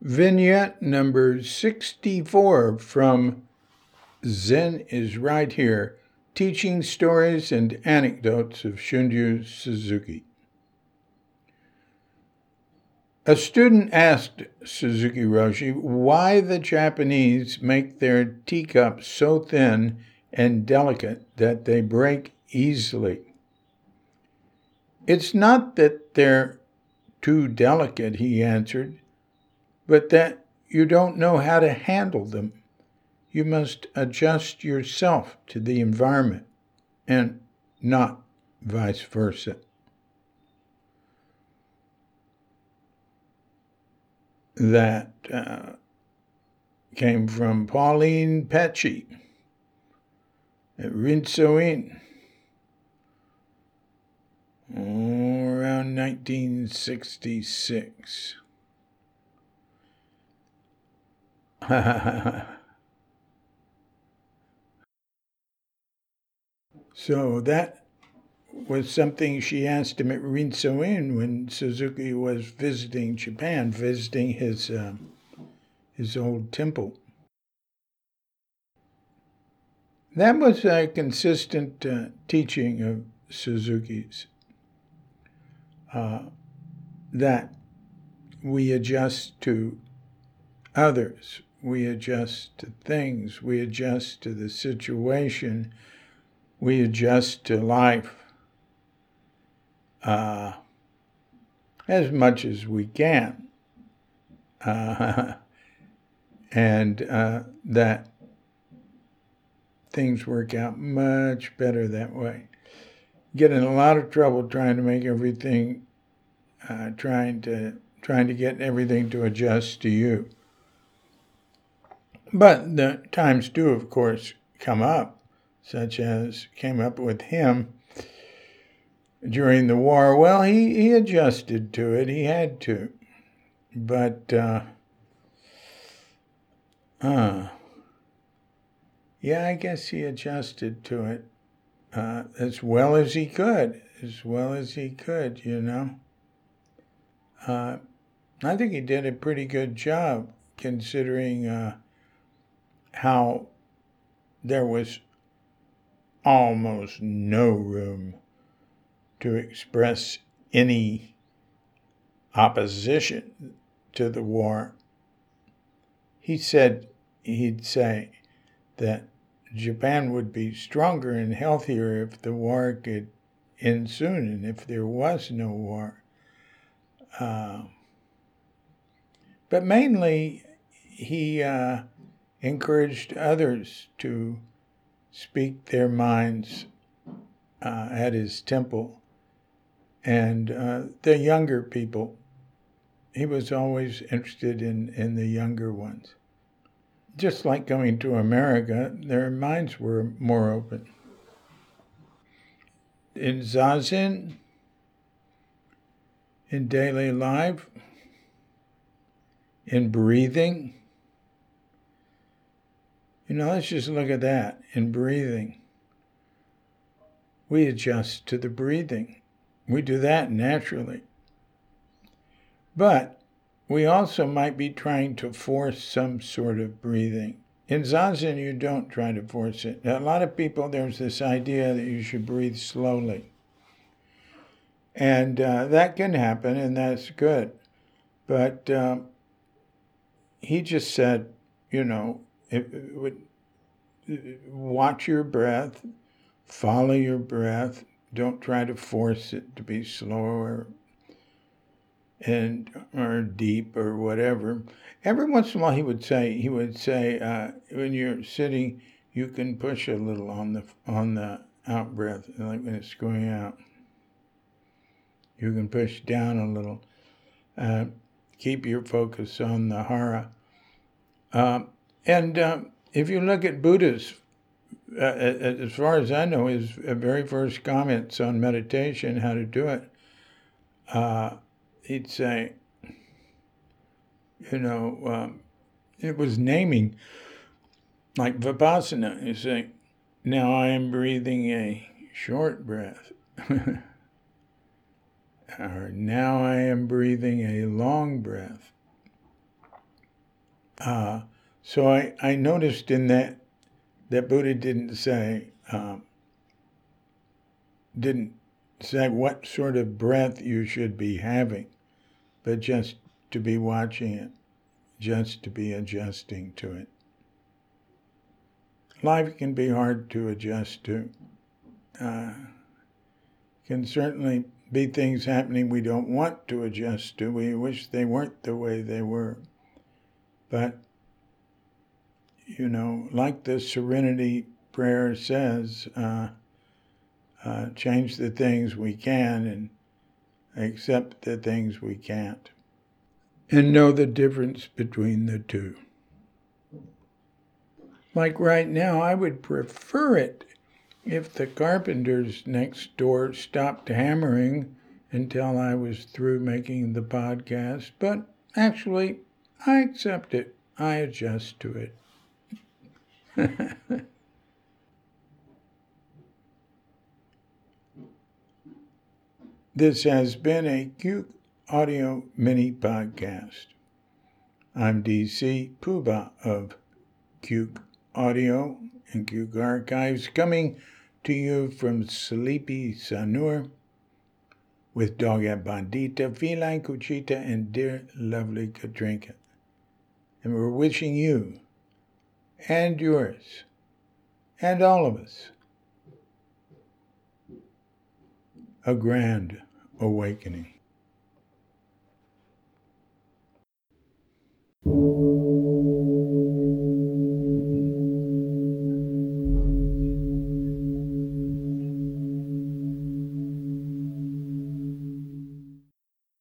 Vignette number 64 from Zen is Right Here, Teaching Stories and Anecdotes of Shunryu Suzuki. A student asked Suzuki Roshi why the Japanese make their teacups so thin and delicate that they break easily. It's not that they're too delicate, he answered, but that you don't know how to handle them. You must adjust yourself to the environment and not vice versa. That came from Pauline Pecci at Rinsoin around 1966. So that was something she asked him at Rinsoin when Suzuki was visiting Japan, visiting his old temple. That was a consistent teaching of Suzuki's, that we adjust to others, we adjust to things, we adjust to the situation, we adjust to life as much as we can. And that things work out much better that way. Get in a lot of trouble trying to make everything, trying to get everything to adjust to you. But the times do, of course, come up, such as came up with him during the war. Well, he adjusted to it. He had to. But, yeah, I guess he adjusted to it as well as he could, you know. I think he did a pretty good job considering how there was almost no room to express any opposition to the war. He'd say that Japan would be stronger and healthier if the war could end soon and if there was no war. But mainly, he encouraged others to speak their minds at his temple. And the younger people, he was always interested in the younger ones. Just like going to America, their minds were more open. In Zazen, in daily life, in breathing, let's just look at that. In breathing, we adjust to the breathing. We do that naturally. But we also might be trying to force some sort of breathing. In Zazen, you don't try to force it. A lot of people, there's this idea that you should breathe slowly. And that can happen, and that's good. But he just said, watch your breath, follow your breath. Don't try to force it to be slower or deep or whatever. Every once in a while he would say when you're sitting, you can push a little on the out breath, like when it's going out. You can push down a little. Keep your focus on the hara. And if you look at Buddha's, as far as I know, his very first comments on meditation, how to do it, he'd say, it was naming, like Vipassana. He'd say, now I am breathing a short breath. Or now I am breathing a long breath. So I noticed in that Buddha didn't say what sort of breath you should be having, but just to be watching it, just to be adjusting to it. Life can be hard to adjust to. Can certainly be things happening we don't want to adjust to. We wish they weren't the way they were. But, like the Serenity Prayer says, change the things we can and accept the things we can't. And know the difference between the two. Like right now, I would prefer it if the carpenters next door stopped hammering until I was through making the podcast. But actually, I accept it. I adjust to it. This has been a Cuke Audio mini podcast. I'm DC Puba of Cuke Audio and Cuke Archives, coming to you from Sleepy Sanur with Doga Bandita, Feline Cuchita, and dear lovely Katrinka. And we're wishing you and yours and all of us a grand awakening.